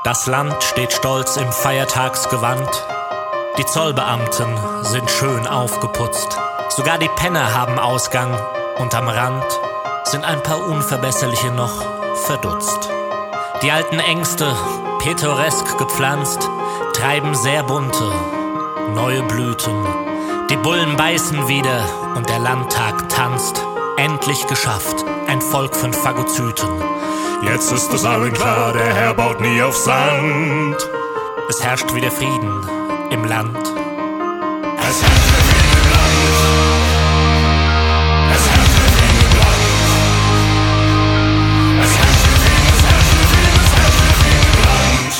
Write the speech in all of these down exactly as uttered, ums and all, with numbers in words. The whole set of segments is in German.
Das Land steht stolz im Feiertagsgewand. Die Zollbeamten sind schön aufgeputzt. Sogar die Penner haben Ausgang. Und am Rand sind ein paar Unverbesserliche noch verdutzt. Die alten Ängste, pittoresk gepflanzt, treiben sehr bunte, neue Blüten. Die Bullen beißen wieder und der Landtag tanzt. Endlich geschafft, ein Volk von Phagozyten. Jetzt ist es allen klar, der Herr baut nie auf Sand. Es herrscht wieder Frieden im Land. Es herrscht wieder Frieden im Land. Es herrscht wieder Frieden im Land. Es herrscht wieder Frieden, es herrscht wieder Frieden, es herrscht wieder Frieden im Land.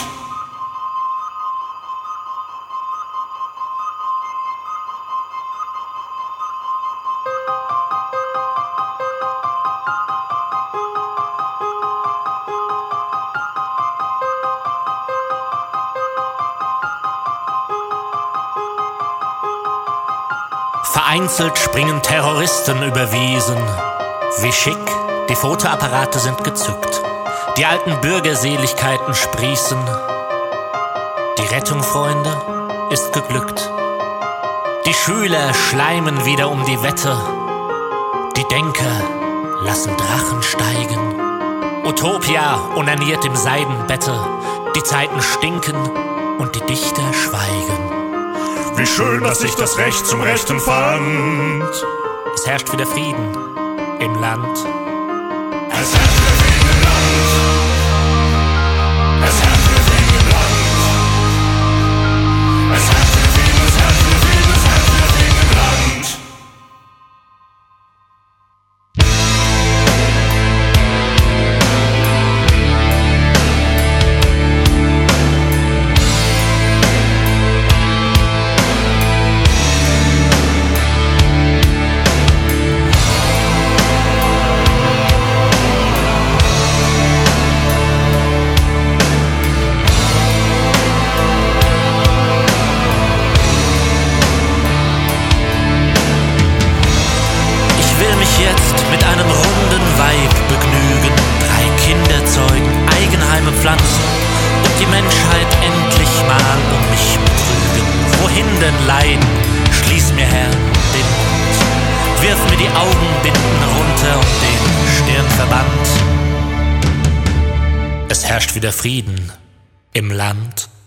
Vereinzelt springen Terroristen über Wiesen. Wie schick, die Fotoapparate sind gezückt. Die alten Bürgerseligkeiten sprießen. Die Rettung, Freunde, ist geglückt. Die Schüler schleimen wieder um die Wette. Die Denker lassen Drachen steigen. Utopia onaniert im Seidenbette. Die Zeiten stinken und die Dichter schweigen. Wie schön, dass sich das Recht zum Rechten fand. Es herrscht wieder Frieden im Land. Es herrscht wieder Frieden im Land. Es herrscht wieder Frieden im Land. Es herrscht wieder Frieden, es herrscht wieder Frieden, es herrscht wieder Frieden im Land. Mit einem runden Weib begnügen, drei Kinder zeugen, Eigenheime pflanzen und die Menschheit endlich mal um mich betrügen. Wohin denn leiden? Schließ mir, Herr, den Mund. Wirf mir die Augenbinden runter und den Stirnverband. Es herrscht wieder Frieden im Land.